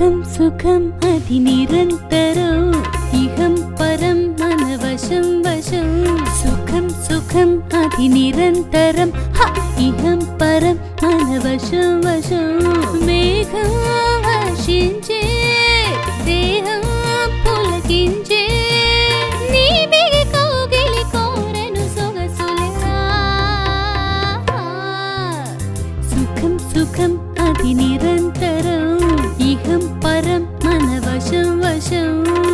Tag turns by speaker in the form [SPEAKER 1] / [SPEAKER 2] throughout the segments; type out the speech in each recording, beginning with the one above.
[SPEAKER 1] సుఖం సుఖం అది నిరంతరం ఇహం పరం మన వశం వశం సుఖం సుఖం అది నిరంతరం ఇహం పరం మన వశం వశం మేఘం వర్షించే దేహం పులకించే నీ బిగి కౌగిలి కోరెను సొగసులేరా సుఖం సుఖం అది నిరంతరం ఇహం పరం మన వశం వశం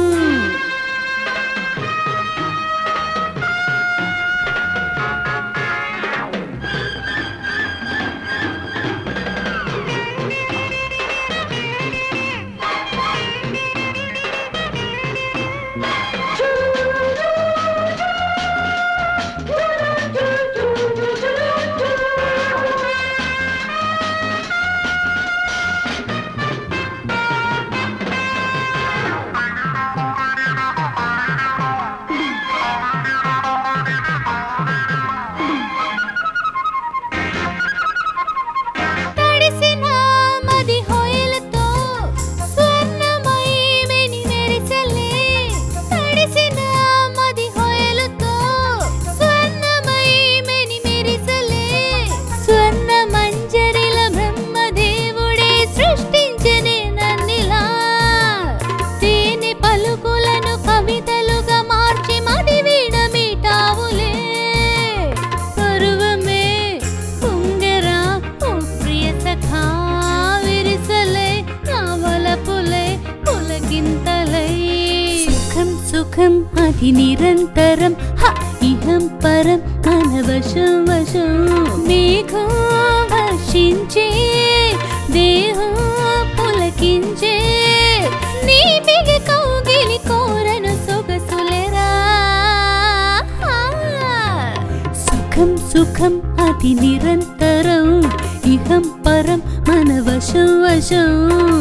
[SPEAKER 1] సుఖం సుఖం అది నిరంతరం ఇహం పరం మన వశం వశం మేఘం వర్షించే దేహం పులకించే నీ బిగి కౌగిలి కోరెను సొగసులేరా సుఖం సుఖం అది నిరంతరం ఇహం పరం మన వశం వశం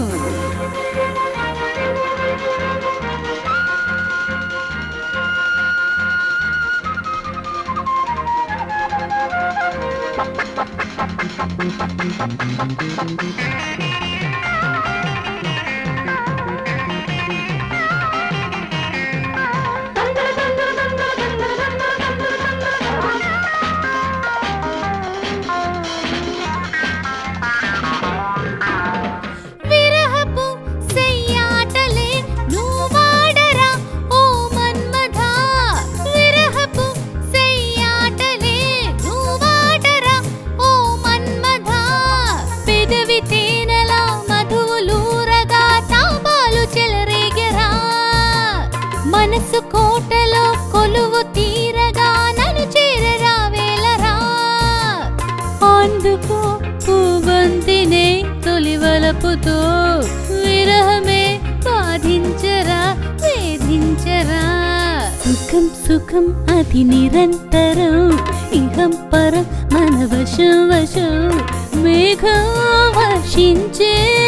[SPEAKER 1] మనసు కోటలో కొలువు తీరగా నన్ను చేరరా వేలరా అందుకో పూవంతినే తొలివలపుతో విరహమే బాధించరా వేధించరా సుఖం సుఖం అది నిరంతరం ఇహం పరం మన వశం వశం మేఘం వర్షించే